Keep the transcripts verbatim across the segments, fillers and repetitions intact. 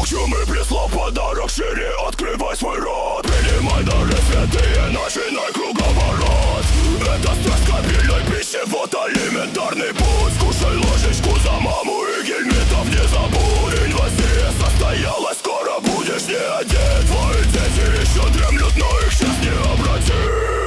Бог, чем и прислал подарок, шире открывай свой рот. Принимай дары святые, начинай круговорот. Это страсть капельной пищи, вот элементарный путь. Скушай ложечку за маму и гельмитов не забудь. Инвазия состоялась, скоро будешь не один. Твои дети еще дремлют, но их сейчас не обратить.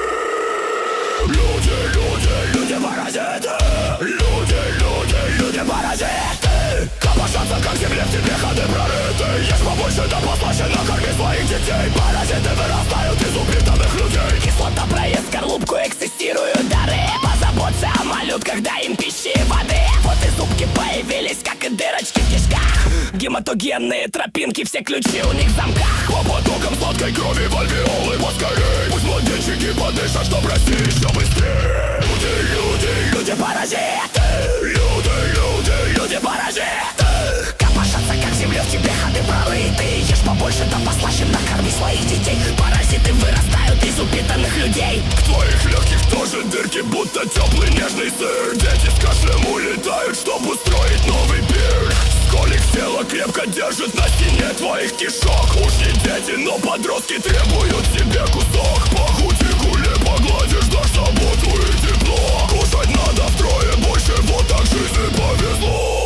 Люди, люди, люди-паразиты. Люди, люди, люди-паразиты. Копошатся, как земля, в тебе ходы прорыты. Ешь побольше, да послаще, накорми своих детей. Паразиты вырастают из упитанных людей. Кислота проест скорлупку, экзистируют дары. Позаботься о малютках, дай им пищи и воды. Вот и зубки появились, как и дырочки в кишках. Гематогенные тропинки, все ключи у них в замках. По потокам сладкой крови в альвеолы поскорей. Пусть младенчики подышат, чтоб расти еще быстрее. Люди, люди, люди-паразиты. люди, люди, люди-паразиты. Копошатся, как земля, в тебе ходы прорыты. Ешь побольше, да послаще, накорми своих детей. Паразиты вырастают из упитанных людей. В твоих легких тоже дырки, будто теплый нежный сыр. Дети с кашлем улетают, чтоб устроить новый пир. Сколик тело крепко держит на стене твоих кишок. Уж не дети, но подростки требуют себе кусок. Похуй гуле погладишь, дашь заботу и тепло. Кушать надо втрое больше, вот так жизни повезло.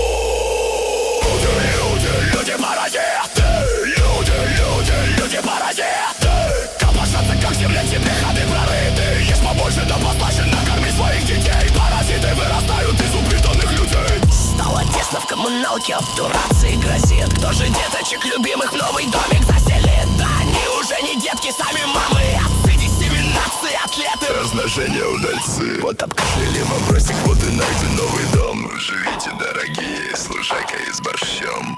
Люди, люди, люди-паразиты. Люди, люди, люди-паразиты. Копошатся, как земля, тебе ходы прорыты. Ешь побольше, да послаще, накорми своих детей. Паразиты вырастают из упитанных людей. Стало тесно в коммуналке, обдураться и грозит. Кто же деточек любимых в новый домик заселит? Да они уже не детки, сами мамы. Отцы, диссеминации, атлеты. Размножение удальцы. Вот обкашляли вопросик, вот и найден новый дом. Живите, дорогие, с лужайкой и с борщом.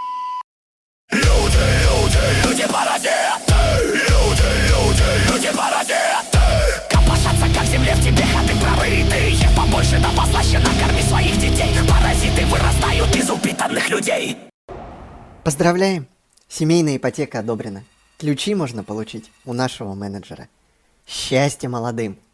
Люди, люди, люди-паразиты. люди, люди, люди-паразиты. Копошатся, как земля, в тебе ходы прорыты. Ешь побольше, да послаще, накорми своих детей. Паразиты вырастают из упитанных людей. Поздравляем! Семейная ипотека одобрена. Ключи можно получить у нашего менеджера. Счастья молодым!